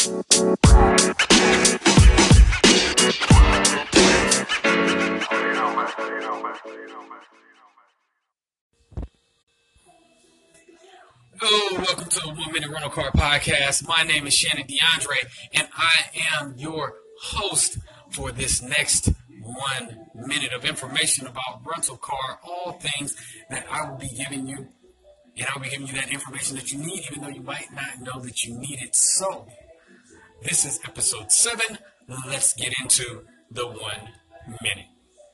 Hello, welcome to the 1 Minute Rental Car Podcast. My name is Shannon DeAndre, and I am your host for this next 1 minute of information about rental car, all things that I will be giving you, and I'll be giving you that information that you need, even though you might not know that you need it. So, this is episode 7. Let's get into the 1 minute.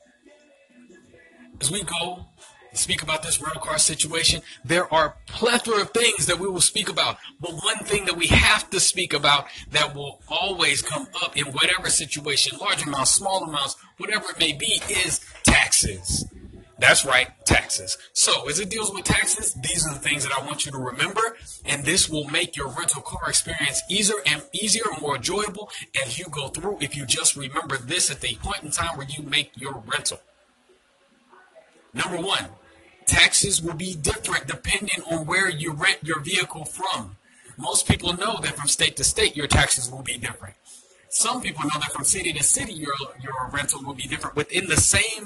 As we go speak about this rental car situation, there are plethora of things that we will speak about. But one thing that we have to speak about that will always come up in whatever situation, large amounts, small amounts, whatever it may be, is taxes. That's right, taxes. So as it deals with taxes, these are the things that I want you to remember, and this will make your rental car experience easier and more enjoyable as you go through if you just remember this at the point in time where you make your rental. Number 1. Taxes will be different depending on where you rent your vehicle from. Most people know that from state to state, your taxes will be different. Some people know that from city to city, your rental will be different. Within the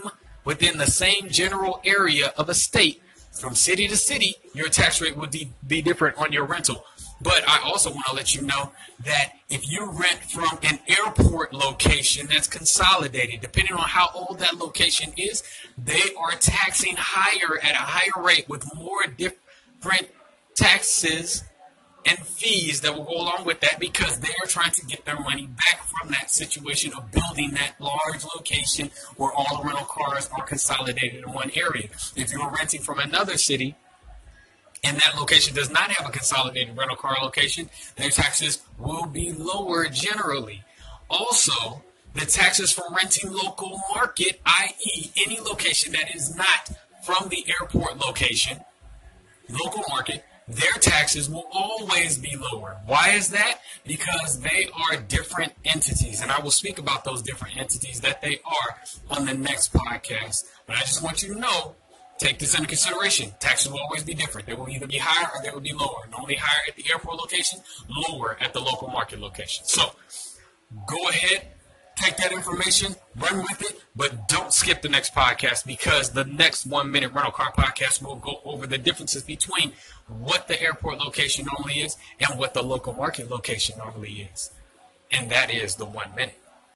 same general area of a state, from city to city, your tax rate will be different on your rental. But I also want to let you know that if you rent from an airport location that's consolidated, depending on how old that location is, they are taxing higher at a higher rate with more different taxes and fees that will go along with that because they are trying to get their money back from that situation of building that large location where all the rental cars are consolidated in one area. If you're renting from another city, and that location does not have a consolidated rental car location, their taxes will be lower generally. Also, the taxes for renting local market, i.e. any location that is not from the airport location, local market, their taxes will always be lower. Why is that? Because they are different entities, and I will speak about those different entities that they are on the next podcast. But I just want you to know, take this into consideration. Taxes will always be different. They will either be higher or they will be lower. Normally higher at the airport location, lower at the local market location. So go ahead, take that information, run with it, but don't skip the next podcast because the next 1 Minute Rental Car Podcast will go over the differences between what the airport location normally is and what the local market location normally is. And that is the 1 minute.